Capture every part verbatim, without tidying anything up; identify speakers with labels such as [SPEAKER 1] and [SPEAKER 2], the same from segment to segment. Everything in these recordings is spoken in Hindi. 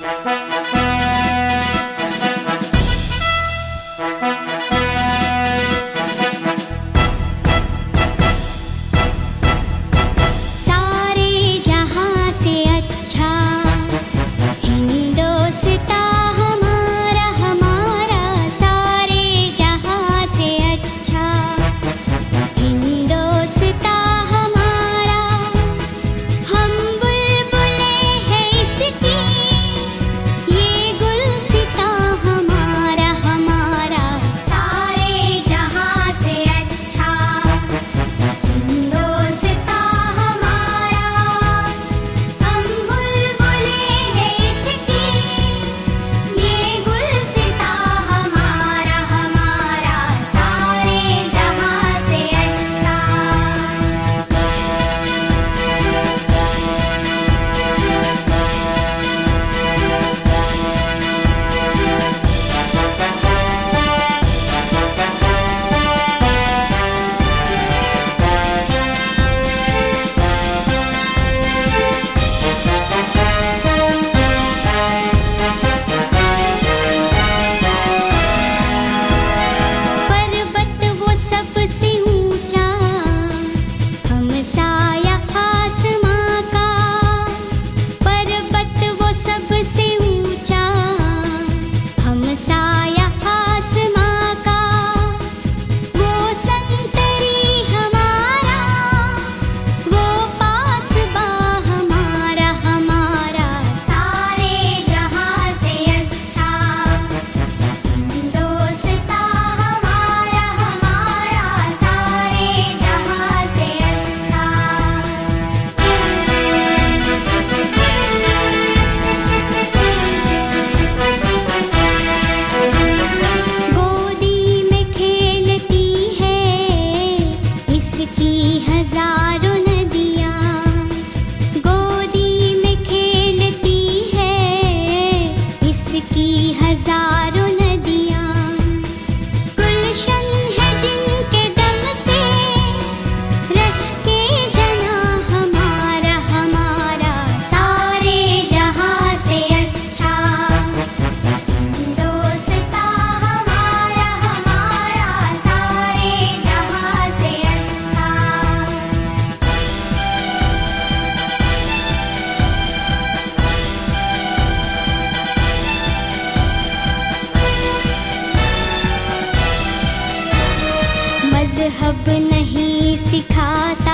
[SPEAKER 1] मजहब नहीं सिखाता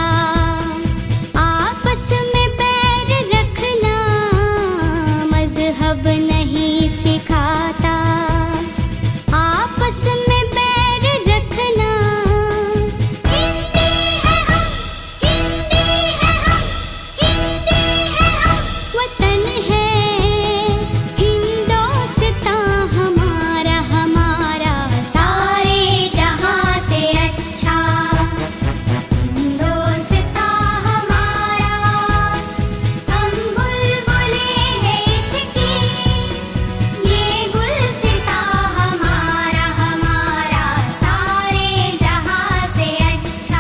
[SPEAKER 1] आपस में बैर रखना, मजहब नहीं सिखाता आपस में बैर रखना। हिंदी है हम, हिंदी है हम, हिंदी है हम, वतन है हिंदोस्तां हमारा हमारा, सारे जहां से अच्छा हिंदोस्तां हमारा। हम बुलबुले हैं इसकी, ये गुलसितां हमारा हमारा, सारे जहां से अच्छा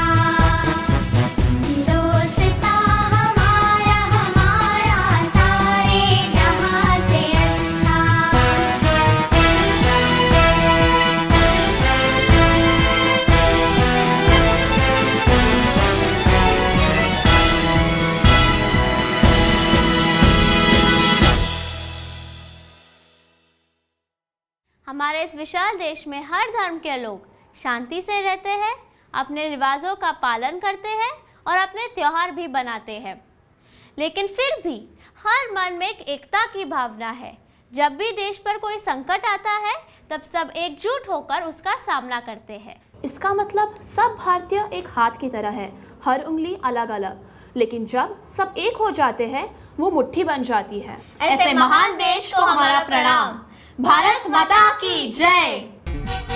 [SPEAKER 1] हिंदोस्तां हमारा हमारा, सारे जहां से अच्छा।
[SPEAKER 2] हमारे इस विशाल देश में हर धर्म के लोग शांति से रहते हैं, अपने रिवाजों का पालन करते हैं और अपने त्योहार भी बनाते हैं। लेकिन फिर भी हर मन में एक एकता की भावना है। जब भी देश पर कोई संकट आता है तब सब एकजुट होकर उसका सामना करते हैं।
[SPEAKER 3] इसका मतलब सब भारतीय एक हाथ की तरह है, हर उंगली अलग अलग, लेकिन जब सब एक हो जाते हैं वो मुट्ठी बन जाती है।
[SPEAKER 4] ऐसे महान देश को हमारा प्रणाम। भारत माता की जय।